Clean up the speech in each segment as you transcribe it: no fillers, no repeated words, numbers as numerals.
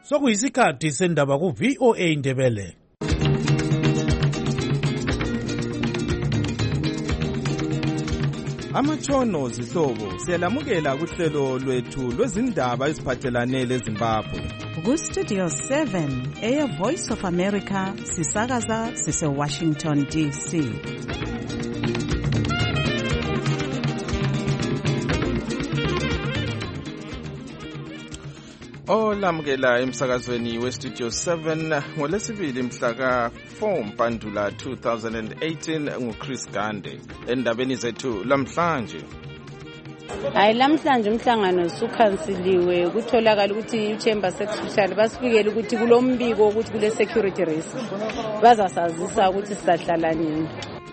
Sokuyisikhathi sendaba ku-VOA Indebele. Amatshono zihlobo siyalamukela kuhlelo lwethu lwezindaba eziphathelane leZimbabwe. Ku-Studio 7 eya Voice of America sisakaza sise-Washington DC. Olamukela emsakazweni we-Studio 7 ngolesibili mhla ka-4 Mpandula 2018 nguChris Gande. Endabeni zethu lamhlanje. Hayi lamhlanje umhlangano usukhansiliwe kutholakala ukuthi i-Chamber Secretary basifikele ukuthi kulombiko ukuthi kule security risk. Bazasazisa ukuthi sizahlala nini.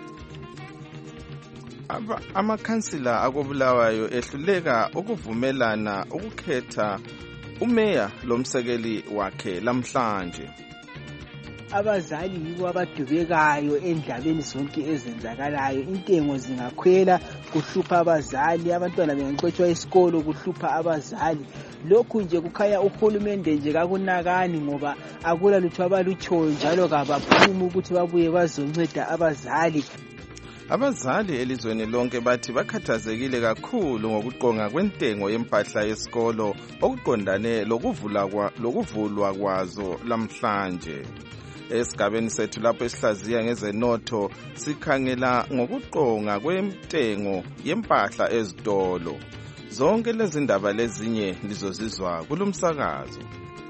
Amakhansila akobulawayo ehluleka ukuvumelana ukukhetha umeya lomsekeli wakhe lamhlanje. Abazali yibo abadubekayo endabeni zonke ezenzakalayo. Intengo zingakhwela kuhlupha abazali, abantwana bengaxotshwa esikolo kuhlupha abazali. Lokhu nje kukhanya uhulumende nje kakunakani ngoba akula lutho abalutshoyo njalo kabaphumi ukuthi babuye bazonceda abazali. Abazali elizweni lonke bathi bakhathazekile kakhulu ngokuqonga kwentengo yempahla yesikolo okuqondane lokuvulwa kwazo lamhlanje. Esigabeni sethu lapho esihlaziya ngezenotho sikhangela ngokuqonga kwentengo yempahla ezitolo. Zonke lezi ndaba lezinye lizozizwa kulomsakazo.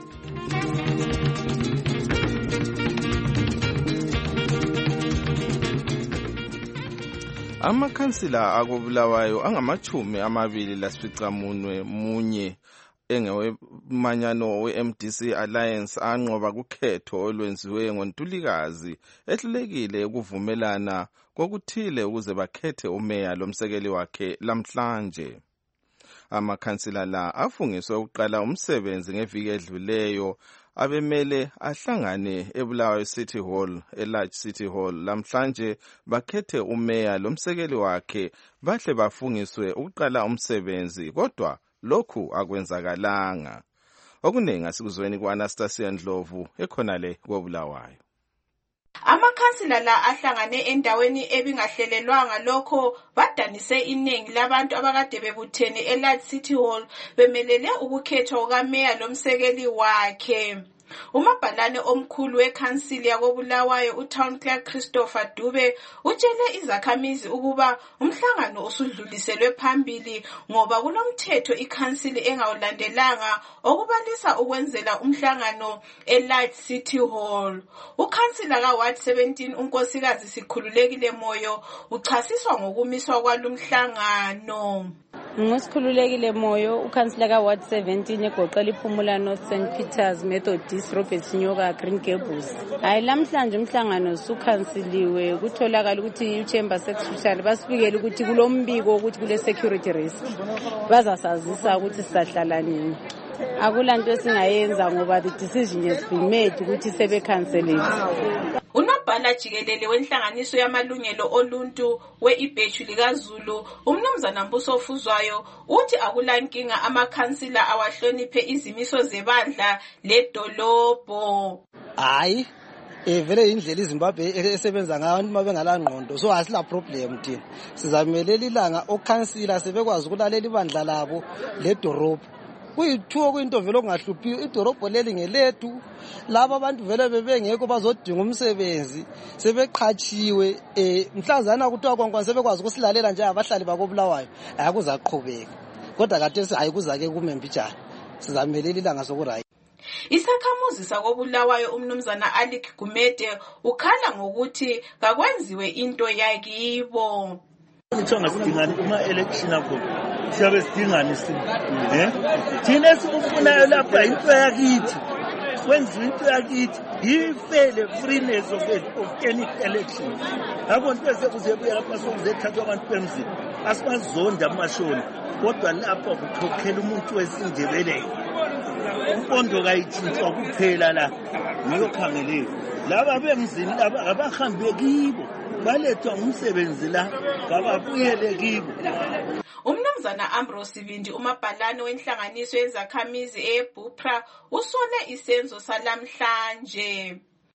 Amakhansila akobulawayo angama-28 engewemanyano we-MDC Alliance anqoba kukhetho olwenziwe ngoNtulikazi ehlulekile ukuvumelana kokuthile ukuze bakhethe umeya lomsekeli wakhe lamhlanje. Amakhansila la afungiswe ukuqala umsebenzi ngeviki edluleyo abemele ahlangane eBulawayo City Hall, eLarge City Hall lamhlanje bakhethe umeya lomsekeli wakhe bahle bafungiswe ukuqala umsebenzi kodwa lokhu akwenzakalanga. Okuningi asikuzweni ku-Anastasia Ndlovu ekhonale koBulawayo. Amakhansila la ahlangane endaweni ebingahlelelwanga lokho badanise iningi labantu abakade bebuthene eLarge City Hall bemelele ukukhethwa kukameya lomsekeli wakhe. Umabhalane omkhulu wekhansili yakobulawayo uTown Clerk Christopher Dube utshele izakhamizi ukuba umhlangano usudluliselwe phambili ngoba kulomthetho ikhansili engawulandelanga okubalisa ukwenzela umhlangano eLarge City Hall. Ukhansila kaWard 17 unkosikazi Sikhululekile Moyo uchasiswa ngokumiswa kwalomhlangano. Ngosikhululekile Moyo ukhansila kaWard 17 egoqela iPhumula North St Peters Methodist Robert Nyoka Green Gables. Hayi lamhlanje umhlangano usukhansiliwe kutholakala ukuthi i-Chamber Secretary basifikele ukuthi kulombiko ukuthi kule security risk. Bazasazisa ukuthi sizahlala nini. Akulanto esingayenza ngoba the decision has been made ukuthi sebekhanselile. Unobhala jikelele wenhlanganiso yamalungelo oluntu we-Ibhechu likaZulu umnumzana Mbuso Fuzwayo uthi akulankinga amakhansila awahloniphe izimiso zebandla ledolobho. Hayi vele indlela iZimbabwe esebenza ngayo uma bengalangqondo so asila problem thina. Sizamelela ilanga okhansila sebekwazi ukulalela ibandla labo ledorobho. Kuyithuo kuyinto vele ongahluphiyo idorobho leli ngelethu laba abantu vele bebengekho bazodinga umsebenzi sebeqhatshiwe mhlazana kuthiwa kwankwane sebekwazi ukusilalela nje abahlali bakobulawayo ayakuzaqhubeka kodwa kade ayikuzake kumembijana sizamelela ilanga sokurayi. Isakhamuzi sakobulawayo umnumzana Alik Gumede ukhala ngokuthi kakwenziwe into yakibo. Ngithonga sidingani uma election akho siyabe sidingani thina esikufunayo lapha into yakithi kwenziwe into yakithi yifele freeness of any election. Akho nto esekuzebuya lapha sokuzethathwa abantu bemzini asibazonda amashoni kodwa lapha kukhokhela umuntu wesindebele umpondo kayithintwa kuphela la ngiyokhangeleni laba bemzini laba abahambe kibo balethwa umsebenzi la kababuyele kibo. Umnumzana Ambrose Sibindi umabhalane wenhlanganiso yezakhamizi eBupra usole isenzo salamhlanje.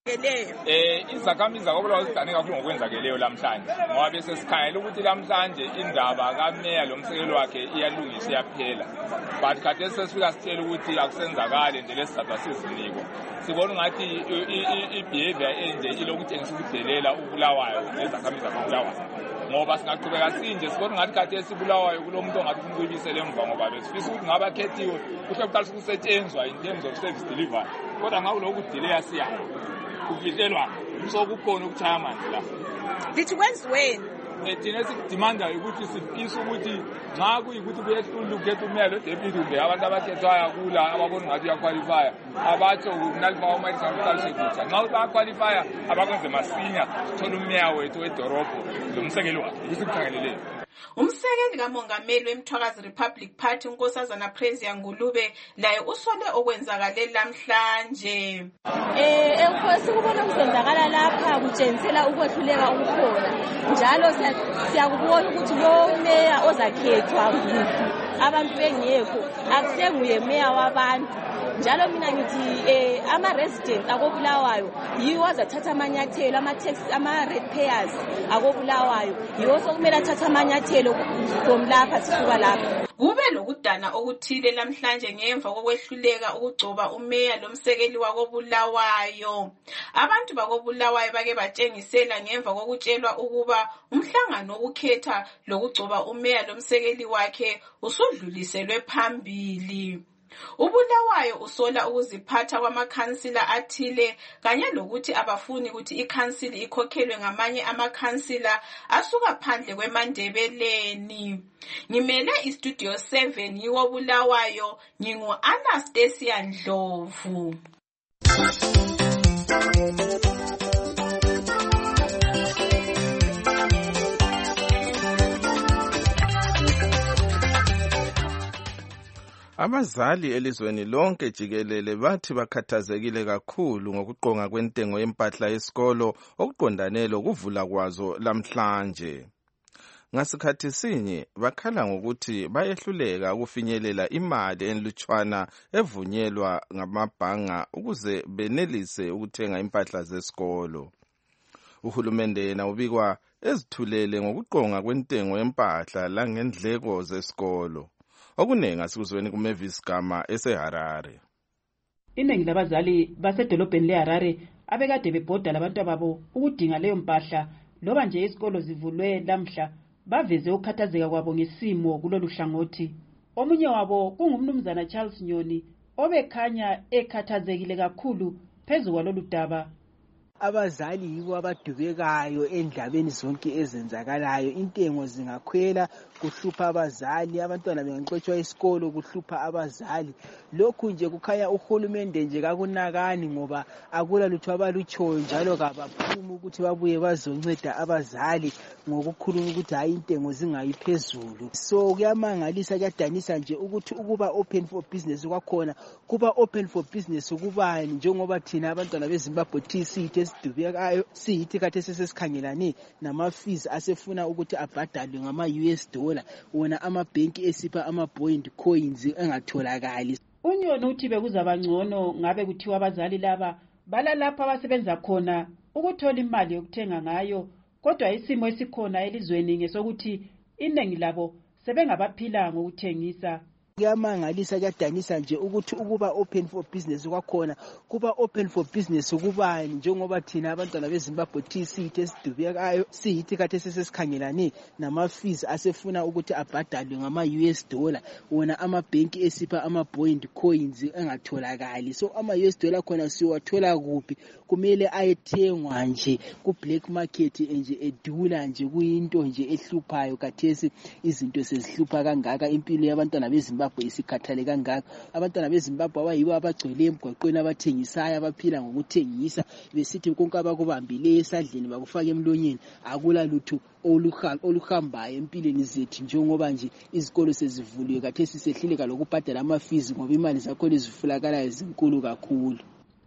Izakhamizi akubulawa zidane kakhulu ngokwenzakeleyo lamhlanje ngoba bese sikhangela ukuthi lamhlanje indaba kameya lomsekelo wakhe iyalungiswa iyaphela, but khathesi sesifika sitshela ukuthi akusenzakale nje lesizathu seziniko. Sibona ngathi i-behavior enje ilokutshengisa ukudelela ubulawayo nezakhamizi zabulawayo, ngoba singaqhubeka sinje sibona ngathi khathesi ibulawayo kulomuntu ongathi ufuna ukuyibisela emva ngoba besifisa ukuthi ngabakhethiwe kuhle kuqalisa ukusetshenzwa in terms of service delivery, kodwa ngawuloku kudileya siyayo kufihlelwa so kukhona ukuchaya manje la. Lithi kwenziweni? Thina sikudimanda ukuthi sifisa ukuthi nxa kuyikuthi kuyehlula ukukhetha umeya lo deputy kumbe abantu abakhethwayo kula ababona ngathi uyaqualifya abatsho kunalifaka umayisaqalise kutsha nxa bayaqualifya abakwenze masinya sithola umeya wethu wedorobho lomsekeli wakhe kusikukhangeleleyo. Umsekeli kamongameli weMthwakazi Republic Party uNkosazana Prezia Ngulube laye usole okwenzakale lamhlanje. Sikubona kusenzakala lapha kutshengisela ukwehluleka ukukhona, njalo siyakubona ukuthi lo meya ozakhethwa abantu bengekho akusenguye meya wabantu. Njalo mina ngithi ama-residents akobulawayo yiwo azathatha amanyathelo, ama-ratepayers akobulawayo yiwo sokumele athatha amanyathelo from lapha sisuka lapha. Kube lokudana okuthile lamhlanje ngemva kokwehluleka ukugcoba umeya lomsekeli wakobulawayo. Abantu bakobulawayo bake batshengisela ngemva kokutshelwa ukuba umhlangano wokukhetha lokugcoba umeya lomsekeli wakhe usudluliselwe phambili. Ubulawayo usola ukuziphatha kwamakhansila athile kanye lokuthi abafuni ukuthi ikhansili ikhokhelwe ngamanye amakhansila asuka phandle kweMandebeleni. Ngimele iStudio 7 yiwo Bulawayo, ngingu-Anastasia Ndlovu. Abazali elizweni lonke jikelele bathi bakhathazekile kakhulu ngokuqonga kwentengo yempahla yesikolo okuqondane lokuvula kwazo lamhlanje. Ngasikhathi sinye bakhala ngokuthi bayehluleka ukufinyelela imali enlutshwana evunyelwa ngamabhanga ukuze benelise ukuthenga impahla zesikolo. Uhulumende yena ubikwa ezithulele ngokuqonga kwentengo yempahla langendleko zesikolo. Okunengi asikuzweni kuMavis Gama eseHarare. Iningi labazali basedolobheni leHarare abekade bebhoda labantu babo ukudinga leyo mpahla loba nje isikolo zivulwe lamhla baveze ukukhathazeka kwabo ngesimo kulolu hlangothi. Omunye wabo kungumnumzana Charles Nyoni obekhanya ekhathazekile kakhulu phezu kwalolu daba. Abazali yibo abadubekayo endabeni zonke ezenzakalayo. Intengo zingakhwela kuhlupha abazali, abantwana bengaxotshwa isikolo kuhlupha abazali. Lokhu nje kukhanya uhulumende nje kakunakani ngoba akula lutho abalutshoyo njalo kabaphumi ukuthi babuye bazonceda abazali ngokukhuluma ukuthi hayi intengo zingayiphezulu. So kuyamangalisa kuyadanisa nje ukuthi ukuba open for business kwakhona kuba open for business kubani njengoba thina abantwana beZimbabwe TC esidubekayo siyithi kade sesikhangelane nama-fees asefuna ukuthi abhadalwe ngama-US dollar wona amabhenki esipha ama-point coins engatholakali. Unyoni uthi bekuzaba ngcono ngabe kuthiwa abazali laba balalapha abasebenza khona ukuthola imali yokuthenga ngayo, kodwa isimo esikhona elizweni ngesokuthi iningi labo sebengabaphila ngokuthengisa. Kuyamangalisa kuyadanisa nje ukuthi ukuba open for business kwakhona kuba open for business kubani njengoba thina abantwana beZimbabwe TC esidubekayo siyithi kade sesikhangelane nama-fees asefuna ukuthi abhadalwe ngama-US dollar wona amabhenki esipha ama-point coins engatholakali. So ama-US dollar khona siwathola kuphi? Kumele ayethengwa nje ku-black market nje edula nje, kuyinto nje ehluphayo kathesi. Izinto sezihlupha kangaka, impilo yabantwana beZimbabwe isikhathale kangaka. Abantwana beZimbabwe abayibo abagcwele emgwaqweni abathengisayo abaphila ngokuthengisa besithi konke abakubambileyo esandleni bakufaka emlonyeni. Akula lutho oluhambayo empilweni zethu njengoba nje izikolo sezivuliwe kathesi sehluleka lokubhadala ama-fees ngoba imali zakhona ezifulakalayo zinkulu kakhulu.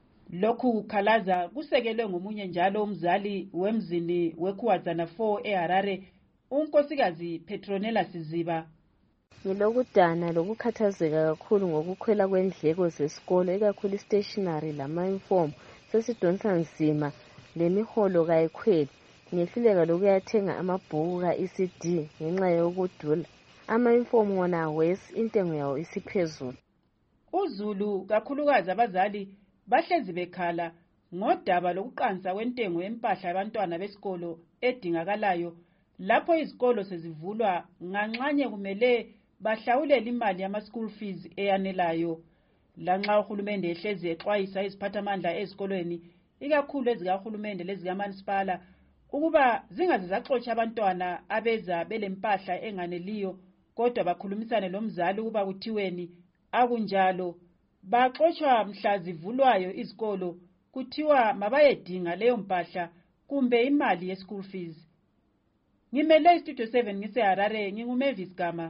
Lokhu kukhalaza kusekelwe ngomunye njalo umzali wemzini weKhuwadzana 4 eHarare, unkosikazi Petronella Siziba. Ngilokudana lokukhathazeka kakhulu ngokukhwela kwendleko zesikolo ikakhulu i-stationery lama-uniform sesidonsa nzima lemiholo kayikhweli. Ngehluleka lokuyathenga amabhuku ka-ECD ngenxa yokudula. Ama-uniform wona wesi intengo yawo isiphezulu. UZulu kakhulukazi abazali bahlezi bekhala ngodaba lokuqansa kwentengo yempahla yabantwana besikolo edingakalayo lapho izikolo sezivulwa nganxanye kumele bahlawulele imali yama-school fees eyanelayo. Lanxa uhulumende ehlezi exwayisa iziphathamandla ezikolweni ikakhulu ezikahulumende lezikamasipala ukuba zingaze zaxotsha abantwana abeza belempahla enganeliyo, kodwa bakhulumisane lomzali ukuba kuthiweni akunjalo. Baxotsha mhla zivulwayo izikolo kuthiwa mabayedinga leyo mpahla kumbe imali ye-school fees. Ngimele istudio 7 ngiseHarare, nginguMavis Gama.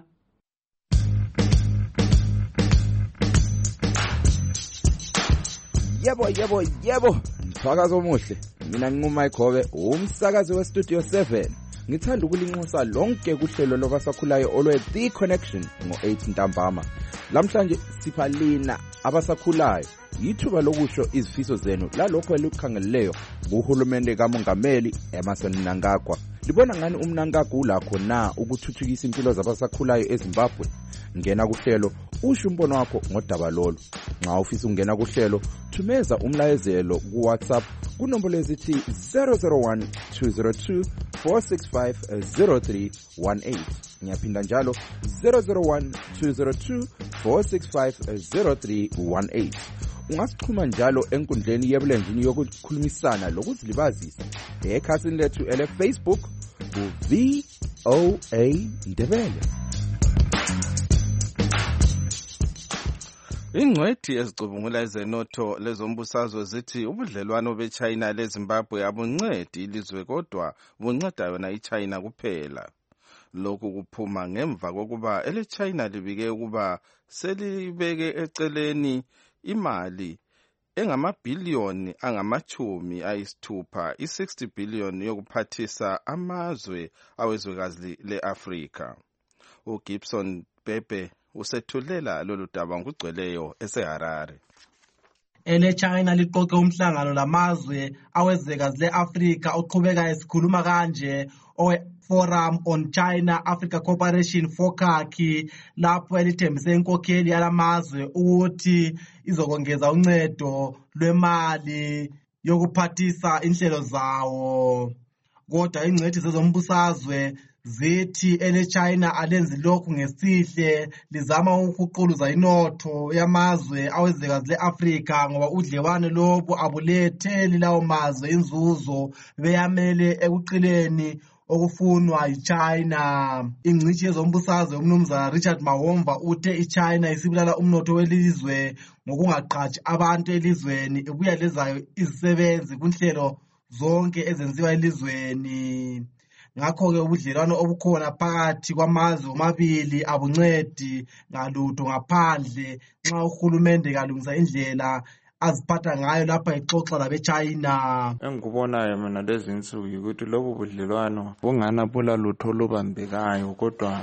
Yebo, msakazo omuhle. Mina nginguMayigobe, umsakazi westudio 7. Ngithanda ukulinxusa lonke kuhlelo lobasakhulayo olwe The Connection ngo-8 ntambama. Lamhlanje sipha lina abasakhulayo yithuba lokusho izifiso zenu lalokho elikhangeleleyo kuhulumende kaMongameli Emmerson Mnangagwa. Libona ngani uMnangagwa ulakho na ukuthuthukisa impilo zabasakhulayo eZimbabwe? Ngena kuhlelo usho umbono wakho ngodaba lolu. Nxa ufisa ungena kuhlelo thumeza umlayezelo ku WhatsApp kunombolo ezithi 001 202 4650318. Ngiyaphinda njalo 001 202 4650318. Ungasixhuma njalo enkundleni yebulenjini yokukhulumisana lokuzilibazisa ekhasini lethu ele-Facebook ku-VOA Ndebele. Ingcwethi ezicubungula ezenotho lezombusazwe zithi ubudlelwano beChina leZimbabwe abuncedi ilizwe kodwa bunceda yona iChina kuphela. Lokhu kuphuma ngemva kokuba eleChina libike ukuba selibeke eceleni imali engamabhiliyoni angamachumi ayisithupha, i-60 billion yokuphathisa amazwe awezwekazi le-Afrika. uGibson Bebe usethulela lolu daba ngokugcweleyo eseHarare. eleChina liqoqe umhlangano lamazwe awezwekazi le-Afrika oqhubeka esikhuluma kanje Forum on China-Africa Cooperation FOCAC, lapho elithembise inkokheli yalamazwe ukuthi izokongeza uncedo lwemali yokuphathisa inhlelo zawo. Kodwa ingcwethi zezombusazwe zithi eleChina alenzi lokhu ngesihle, lizama ukuquluza inotho yamazwe awezwekazi le-Afrika ngoba udlewano lobu abuletheli lawo mazwe inzuzo beyamele ekuqileni okufunwa yiChina. Ingcitshi yezombusazwe umnumzana Richard Mahomva uthe iChina isibulala umnotho welizwe ngokungaqhatshi abantu elizweni, ibuya lezayo izisebenzi kunhlelo zonke ezenziwa elizweni. Ngakho-ke ubudlelwano obukhona phakathi kwamazwe omabili abuncedi ngalutho ngaphandle nxa uhulumende kalungisa indlela aziphatha ngayo lapha ixoxa labeChina. Engikubonayo mina lezi insuku ukuthi lobu budlelwano bungana bula lutho olubambekayo, kodwa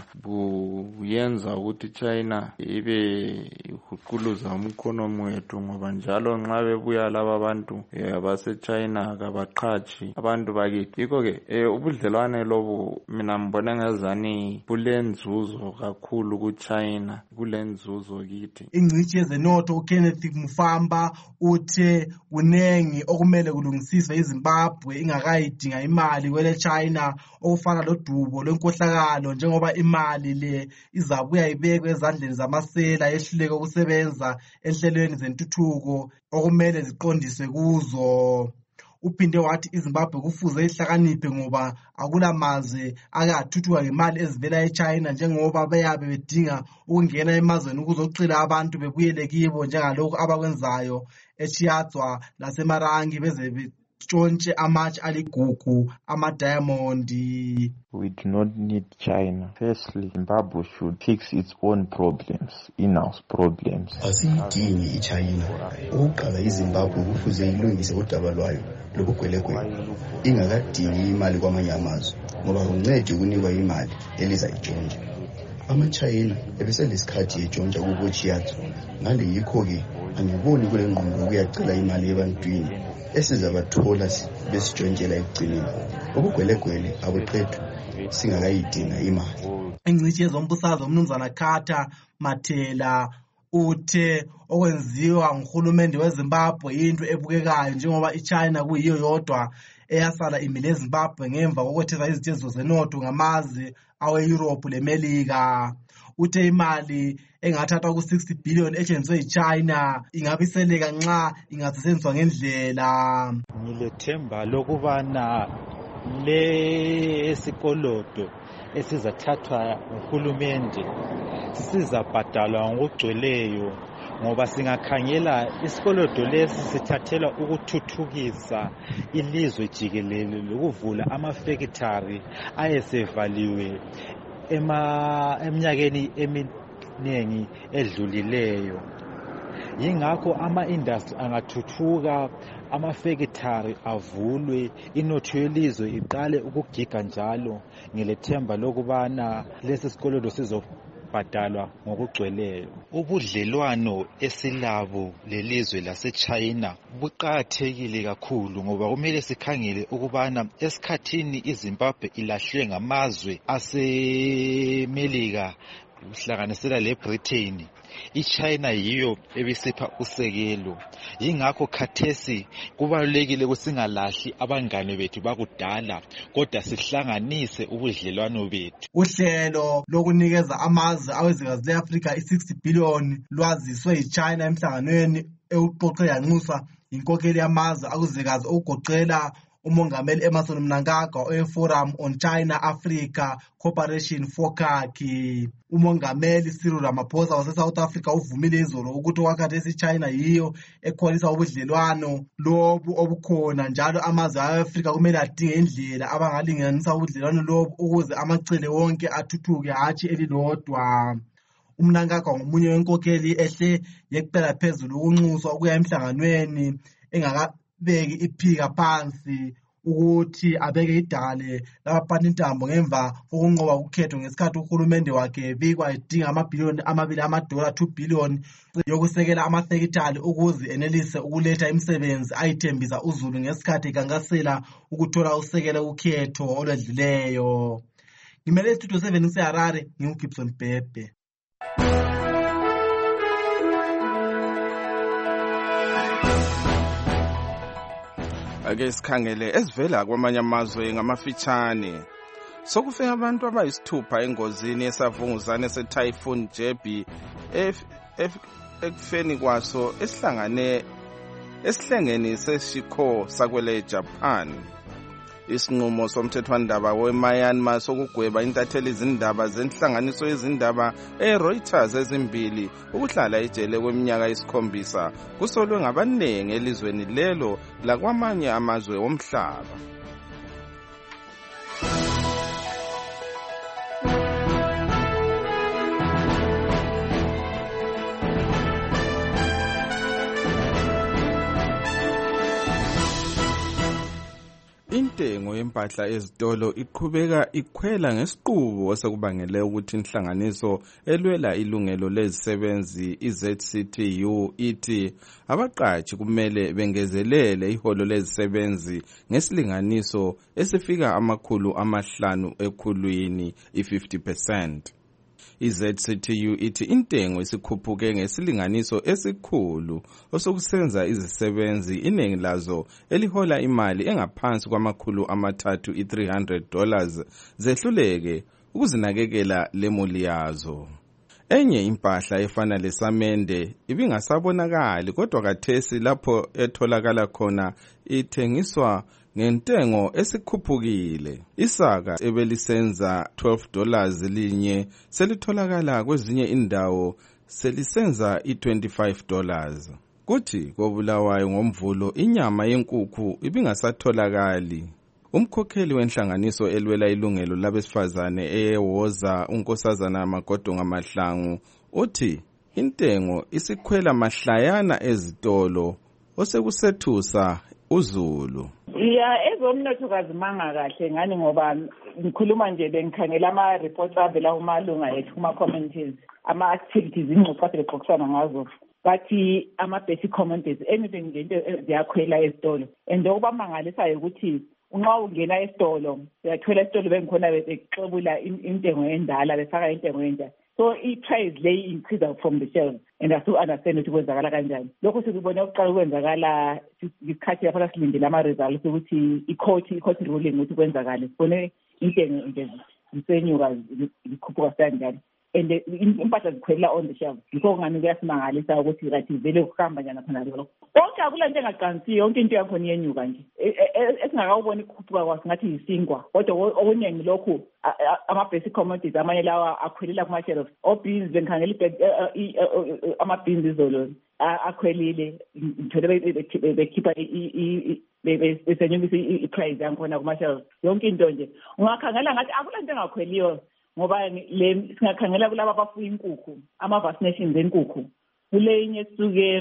buyenza ukuthi China ibe ihuquluza umkhonomi wethu, ngoba njalo nxa bebuya laba abantu abaseChina kabaqhatshi abantu bakithi. Yikho-ke ubudlelwane lobu mina mbona ngazani bulenzuzo kakhulu kuChina, kulenzuzo kithi. Ingcitshi yezenotho uKenneth Mufamba uthe kunengi okumele kulungisiswe iZimbabwe ingakayidinga imali kweleChina, okufana lodubo lwenkohlakalo, njengoba imali le izabuya ibekwe ezandleni zamasela yehluleke ukusebenza enhlelweni zentuthuko okumele ziqondiswe kuzo. Uphinde wathi iZimbabwe kufuze ihlakaniphe ngoba akulamazwe akathuthuka ngemali ezivela eChina, njengoba beyabe bedinga ukungena emazweni ukuzoxila abantu bebuyele kibo njengalokhu abakwenzayo eChiadzwa laseMarangi beze betshontshe amatshe aligugu amadiamondi. We do not need China. Firstly, Zimbabwe should fix its own problems, in-house problems. Asiyidingi iChina. Ukuqala iZimbabwe kufuze ilungise udaba lwayo lobugwelekwele ingakadingi imali kwamanye amazwe, ngoba kuncedi ukunikwa imali eliza itshontshe. ama-China ebeselesikhathi etshontsha kubotshiyazo. Ngale yikho-ke angiboni kule ngqondo ukuyacela imali ebantwini esizabathola besitshontshela ekugcineni. Ubugwelegwele abuqedwa singakayidinga imali. Ingcitshi yezombusazwe umnumzana Carter Mathela uthe okwenziwa nguhulumende weZimbabwe into ebukekayo njengoba iChina kuyiyo yodwa eyasala imile eZimbabwe ngemva kokwethesa izityeziso zenotho ngamazwe awe-Europe leMelika. Uthe imali engathathwa ku-60 billion etshenziswe yiChina ingabiseleka nxa ingasetshenziswa ngendlela. Ngilethemba lokubana lesikolodo esizathathwa nguhulumende sizabhadalwa ngokugcweleyo, ngoba singakhangela isikolodo lesi sithathelwa ukuthuthukisa ilizwe jikelele lokuvula amafekitari ayesevaliwe eminyakeni eminengi edlulileyo. Yingakho ama-industry angathuthuka, amafekitari avulwe, inotho yelizwe iqale ukugiga njalo. Ngilethemba lokubana lesi sikolodo sizobhadalwa ngokugcweleyo. Ubudlelwano esilabo lelizwe laseChina buqakathekile kakhulu, ngoba kumele sikhangele ukubana esikhathini iZimbabwe ilahlwe ngamazwe aseMelika kuhlanganisela leBritain, iChina yiyo ebisipha usekelo. Yingakho khathesi kubalulekile ukuthi singalahli abangane bethu bakudala, kodwa sihlanganise ubudlelwano bethu. Uhlelo lokunikeza amazwe awezwekazi le-Afrika i-60 billion lwaziswe yiChina emhlanganweni ewuqoqe yanxuswa inkokheli yamazwe akuzwekazi okugoqela umongameli Emmerson Mnangagwa owe-Forum on China-Africa Cooperation FOCAC. Umongameli Cyril Ramaphosa wase-South Africa uvumile izolo ukuthi okwakhathesi iChina yiyo ekholisa ubudlelwano lobu obukhona, njalo amazwe awe-Afrika kumele adinge indlela abangalinganisa ubudlelwano lobu ukuze amacele wonke athuthuke, hatshi elilodwa. UMnangagwa ngomunye wenkokheli ehle yeqela phezulu ukunxuswa ukuya emhlanganweni engakabeki iphika phansi ukuthi abeke idale labaphanintambo ngemva kokunqoba ukhetho ngesikhathi uhulumende wakhe ebikwa edinga amabhiliyoni $2 2 billion yokusekela amafekitali ukuze enelise ukuletha imisebenzi ayithembisa uzulu ngesikhathi ekankasela ukuthola usekelo ukhetho olwedlileyo. Ngimele istudio 7 ngiseHarare, nginguGibson Bhebhe. Ake sikhangele ezivela kwamanye amazwe ngamafitshane. Sokufe abantu abayisithupha engozini yesavunguzane se-Typhoon Jebi ekufeni kwaso esihlengeni seshikho sakwele Japan. Isinqumo somthethwandaba weMyanmar sokugweba intatheli izindaba zenhlanganiso yezindaba eReuters ezimbili ukuhlala ejele kweminyaka 7 kusolwe ngabanengi elizweni lelo lakwamanye amazwe omhlaba. Intengo yempahla ezitolo iqhubeka ikhwela ngesiqubu osekubangele ukuthi inhlanganiso elwela ilungelo lezisebenzi iZCTU ithi abaqashi kumele bengezelele iholo lezisebenzi ngesilinganiso esifika $500 ekhulwini i-50%. iZCTU ithi intengo isikhuphuke ngesilinganiso esikhulu osokusenza izisebenzi iningi lazo elihola imali engaphansi $300 $300 zehluleke ukuzinakekela lemuli yazo. Enye impahla efana lesamende ibingasabonakali, kodwa kathesi lapho etholakala khona ithengiswa ngentengo esikhuphukile. Isaka ebelisenza $12 linye selitholakala kwezinye indawo selisenza $25. Kuthi koBulawayo ngomvulo inyama yenkukhu ibingasatholakali. Umkhokheli wenhlanganiso elwela ilungelo labesifazane eyewoza unkosazana Magodonga Mahlangu uthi intengo isikhwela mahlayana ezitolo osekusethusa uzulu. ezomnotho kazimanga kahle ngani ngoba ngikhuluma nje bengikhangela ama-reports avela kumalunga ethu kuma-communities, ama-activities, ingxoxo kade bexoxisana ngazo. Bathi ama-basic commodities, anything nje into ziyakhwela esitolo. And okubamangalisayo ukuthi unxa ungena esitolo, uyathola esitolo bengikhona bexobula intengo endala, befaka intengo entsha. So i-price lay increase from the shelves, and I still understand ukuthi kwenzakala kanjani. Lokho sikubone ukuqala kwenzakala isikhathi lapho silindele ama-results ukuthi i-court ruling ukuthi kwenzakala. Sibone intengo nje zisenyuka zikhuphuka kanjani. And impahla zikhwelela on the shelf. Yikho ngani kuyasimangalisa ukuthi kathi vele ukuhamba njani khona lokho. Konke akula nto engaqanisiyo, yonke into yakhona iyenyuka nje. Esingakawubona ikhuphuka kwaso ngathi yisinkwa. Kodwa okuningi lokhu ama-basic commodities amanye lawa akhwelela kuma-shelves. O-beans bengikhangela ama-beans izolo akhwelile. Ngithole bekhipha besenyukisa i-price yankhona kuma-shelves. Yonke into nje. Ungakhangela ngathi akula nto engakhweliyo. Ngoba le singakhangela kulabo abafuya inkukhu, ama-vaccinations enkukhu, kulenye suke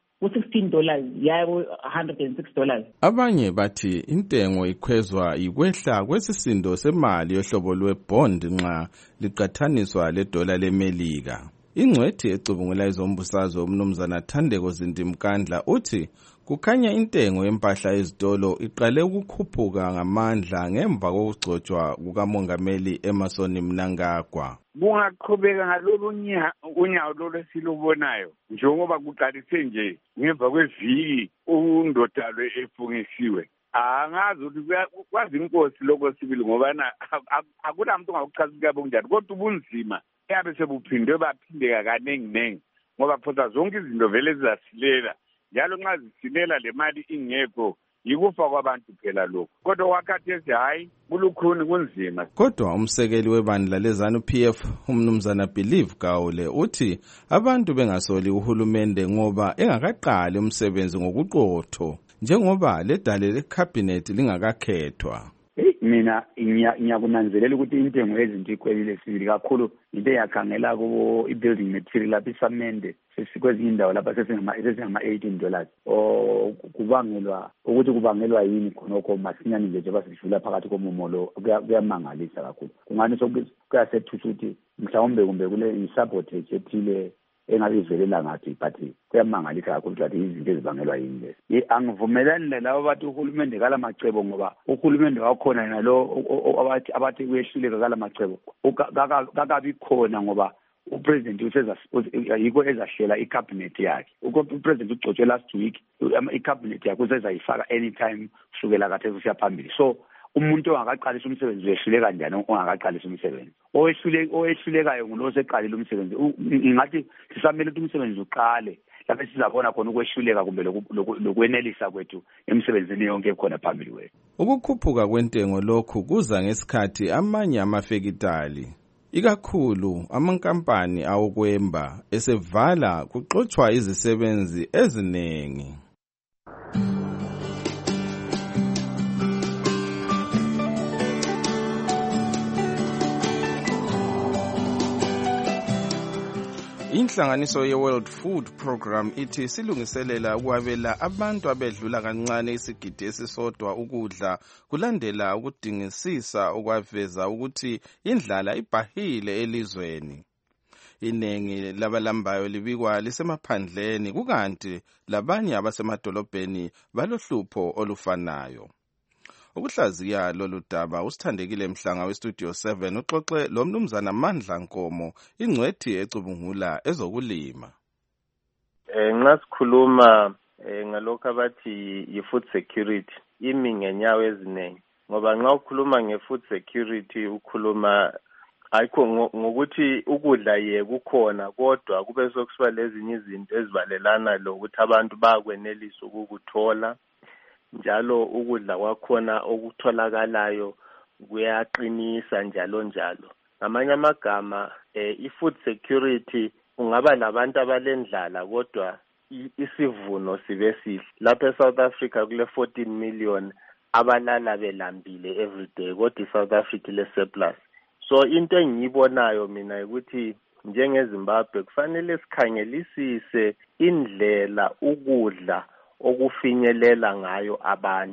$16 yabo $106. Abanye bathi intengo ikhwezwa yikwehla kwesisindo semali yohlobo lwe-bond nxa liqathaniswa le-dollar leMelika. Ingcwethi ecubungula izombusazwe umnumzana Thandeko Zindimkandla uthi kukhanya intengo yempahla ezitolo iqale ukukhuphuka ngamandla ngemva kokugcotshwa kukamongameli Emmerson Mnangagwa. Kungaqhubeka ngalolu unyawo lolu esilubonayo njengoba kuqalise nje ngemva kweviki undodalo efungisiwe. Angazi ukuthi kwazi inkosi lokho sibili ngoba akulamuntu ongakuchazisa kanjani, kodwa ubunzima yabe sebuphindwe baphindeka kanenginengi ngoba photha zonke izinto vele zasilela. Njalo nxa zisilela le mali ingekho yikufa kwabantu phela lokho. Kodwa wakhathesi hayi kulukhuni kunzima. Kodwa umsekeli webandla leZANU-PF umnumzana Believe Gawule uthi abantu bengasoli uhulumende ngoba engakaqali umsebenzi ngokuqotho njengoba ledale lecabinet lingakakhethwa. Mina ngiyakunanzelela ukuthi intengo yezinto ikhwelile sibili kakhulu into eyakhangela kubo i-building material lapha isamende sesikwezinye indawo lapha sesingama-$18 kubangelwa yini khonokho masinyane nje njengoba sidlula phakathi komumolo kuyamangalisa kakhulu. Kungani kuyasethusa ukuthi mhlawumbe kumbe kule i-sabotage ethile engabe ivelela ngathi but kuyamangalisa kakhulu ukuthi izinto ezibangelwa yini lezi. Angivumelani labo bathi uhulumende kala macebo ngoba uhulumende wakhona nalo abathi kuyehluleka kala macebo kakabi khona ngoba upresident yiko ezahlela icabinet yakhe. Upresident ugcotshwe last week icabinet yakhe uzezayifaka anytime kusukela khathesi kusiya phambili. So umuntu ongakaqalisa umsebenzi uyehluleka kanjani ongakaqalisa umsebenzi? Owehlulekayo ngulo seqalile umsebenzi. Ngathi sisamele ukuthi umsebenzi uqale lapho sizabona khona ukwehluleka kumbe lokwenelisa kwethu emsebenzini yonke ekhona phambili kwethu. Ukukhuphuka kwentengo lokhu kuza ngesikhathi amanye amafekitali ikakhulu amankampani awokwemba esevala kuxotshwa izisebenzi eziningi. Inhlanganiso ye-World Food Program ithi silungiselela ukwabela abantu abedlula kancane isigidi esisodwa ukudla kulandela ukudingisisa ukwaveza ukuthi indlala ibhahile elizweni. Iningi labalambayo libikwa lisemaphandleni kukanti labanye abasemadolobheni balohlupho olufanayo. Ukuhlaziya lolu daba usithandekile Mhlanga westudio 7 uxoxe lo mnumzana Mandla Nkomo ingcwethi ecubungula ezokulima. Nxa sikhuluma ngalokho abathi yi-food security imi ngenyawo eziningi ngoba nxa ukhuluma nge-food security ukhuluma ayikho ngokuthi ukudla kukhona kodwa kube sokusiba lezinye izinto ezibalelana lokuthi abantu bakwenelisa ukukuthola. Njalo ukudla kwakhona okutholakalayo kuyaqinisa njalo njalo. Ngamanye amagama i-food security ungaba labantu abalendlala kodwa isivuno sibe sihle. Lapha eSouth Africa kule 14 million abalala belambile everyday kodwa iSouth Africa ile surplus. So into engiyibonayo mina ukuthi njengeZimbabwe kufanele sikhangelisise indlela ukudla okufinyelela ngayo abantu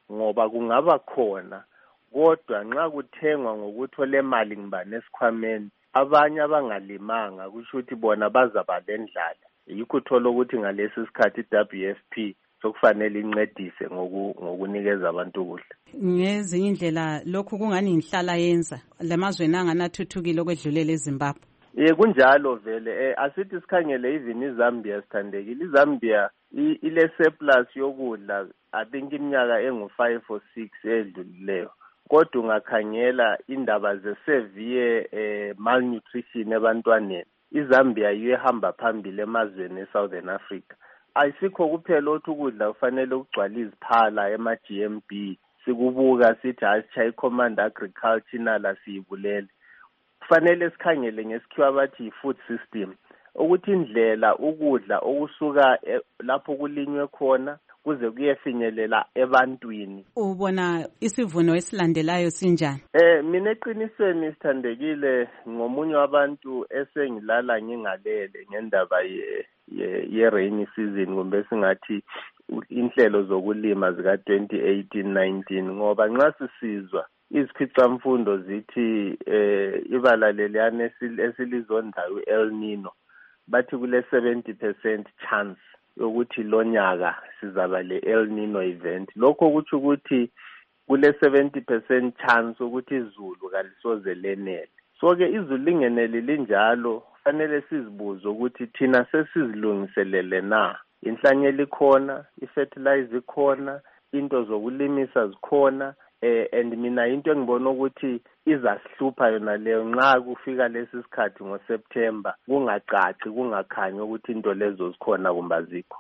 ngoba kungaba khona kodwa nxa kuthengwa ngokuthi ole mali ngibani esikhwameni abanye abangalimanga kusho ukuthi bona bazaba lendlala yikho uthola ukuthi ngalesi sikhathi i-WFP sokufanele incedise ngokunikeza abantu ukudla. Ngezinye indlela lokhu kungani inhlala yenza lamazweni anganathuthukile okwedlulela eZimbabwe. Kunjalo vele asithi sikhangele even iZambia sithandekile. iZambia ile surplus yokudla I think iminyaka engu5 or 6 edlulileyo. Kodwa ungakhangela indaba ze-severe malnutrition ebantwaneni. iZambia ihamba phambili emazweni eSouthern Africa. Ayisikho kuphela ukuthi ukudla kufanele kugcwale iziphala ema-GMB sikubuka sithi asitshaye command agriculture nala siyibulele. Kufanele sikhangele ngesikhiwa bathi yi-food system ukuthi indlela ukudla okusuka lapho kulinywe khona kuze kuyefinyelela ebantwini. Ubona isivuno esilandelayo sinjani? Mina eqinisweni sithandekile ngomunye wabantu esengilala ngingalele ngendaba ye-rainy season kumbe singathi inhlelo zokulima zika-2018-19 ngoba nxa sisizwa izikhwicamfundo zithi ibala leliyana esilizondayo El Nino bathi kule 70% chance yokuthi lo nyaka sizaba le El Nino event. Lokho kuthi ukuthi kule 70% chance ukuthi izulu kalisoze lenele. So ke izulu lingeneli linjalo fanele sizibuze ukuthi thina sesizilungiselele na. Inhlanyelo ikhona, ifertilizer ikhona, into zokulimisa zikhona and mina into engibona ukuthi izasihlupha yona leyo nxa kufika lesi sikhathi ngoSeptember kungacaci kungakhanyi ukuthi into lezo zikhona kumbe azikho.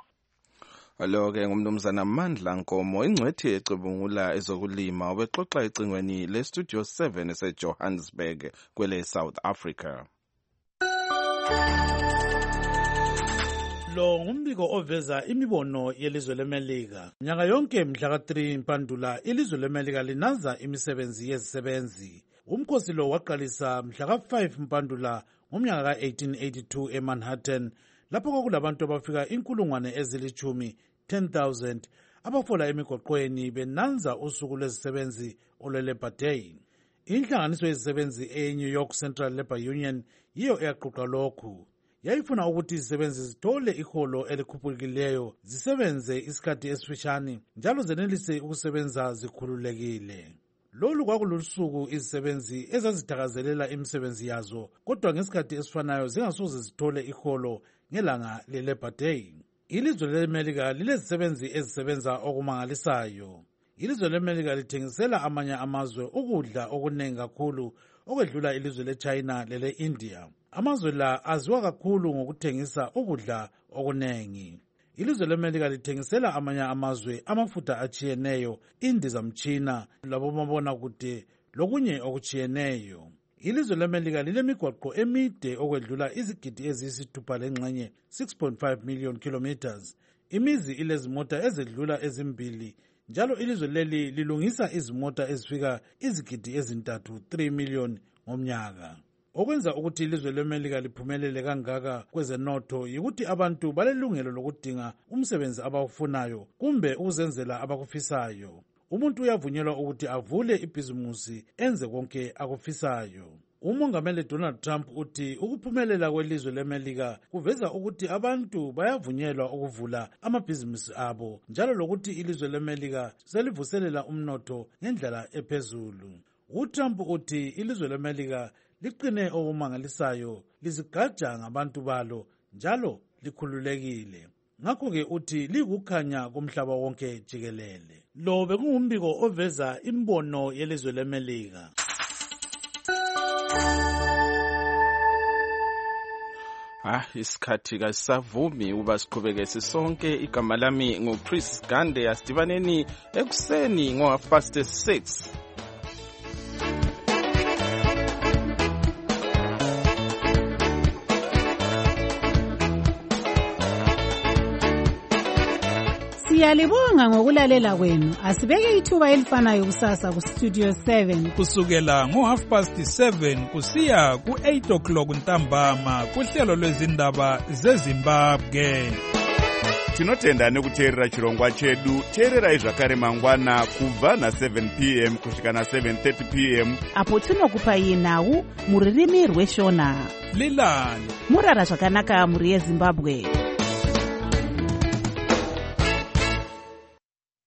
Alo-ke ngumnumzana Mandla Nkomo ingcwethi ecubungula ezokulima obexoxa ecingweni leStudio 7 eseJohannesburg kwele South Africa. Lo ngumbiko oveza imibono yelizwe leMelika. Nyaka yonke mhla ka-3 Mpandula ilizwe leMelika linaza imisebenzi yezisebenzi. Umkhosi lo waqalisa mhla ka-5 Mpandula ngomnyaka ka-1882 eManhattan lapho kwakulabantu abafika 10,000 abafola emigoqweni benanza usuku lwezisebenzi olwe-Labor Day. Inhlanganiso yezisebenzi e-New York Central Labor Union yiyo eyaqoqa lokhu. Yayifuna ukuthi izisebenzi zithole iholo elikhuphukileyo zisebenze isikhathi esifishane njalo zenelise ukusebenza zikhululekile. Lolu kwakulusuku izisebenzi ezazithakazelela imisebenzi yazo kodwa ngesikhathi esifanayo zingasoze zithole iholo ngelanga le-Labor Day. Ilizwe leMelika lilezisebenzi ezisebenza okumangalisayo. Ilizwe leMelika lithengisela amanye amazwe ukudla okuningi kakhulu okwedlula ilizwe leChina lele-India. Amazwe la aziwa kakhulu ngokuthengisa ukudla okuningi. Ilizwe leMelika lithengisela amanye amazwe amafutha atshiyeneyo, indizamtshina, labomabonakude lokunye okutshiyeneyo. Ilizwe leMelika lilemigwaqo emide okwedlula izigidi eziyisithupha lengxenye 6.5 million kilometers. Imizi ilezimota ezedlula ezimbili njalo ilizwe leli lilungisa izimota ezifika izigidi ezintathu 3 million ngomnyaka. Okwenza ukuthi ilizwe leMelika liphumelele kangaka kwezenotho yikuthi abantu balelungelo lokudinga umsebenzi abawufunayo kumbe ukuzenzela abakufisayo. Umuntu uyavunyelwa ukuthi avule ibhizimusi enze konke akufisayo. Umongameli Donald Trump uthi ukuphumelela kwelizwe leMelika kuveza ukuthi abantu bayavunyelwa ukuvula amabhizimusi abo njalo lokuthi ilizwe leMelika selivuselela umnotho ngendlela ephezulu. UTrump uthi ilizwe leMelika liqine okumangalisayo lizigaja ngabantu balo njalo likhululekile. Ngakho-ke uthi likukhanya kumhlaba wonke jikelele. Lo bekungumbiko oveza imbono yelizwe leMelika. Isikhathi kasisavumi uba siqhubeke sisonke. Igama lami nguPris Gande. Asidibaneni ekuseni ngo-6:30. Siyalibonga ngokulalela kwenu. Asibeke ithuba elifanayo kusasa ku Studio 7 kusukela ngo-7:30 kusiya ku-8 o'clock ntambama kuhlelo lwezindaba zeZimbabwe. tinotenda nekuteerera chirongwa chedu. Teererai zvakare mangwana kubva na7 p.m. kusvika na7:30 p.m. apo tinokupai nhau mururimi rweshona. Lilani murara zvakanaka muri yeZimbabwe.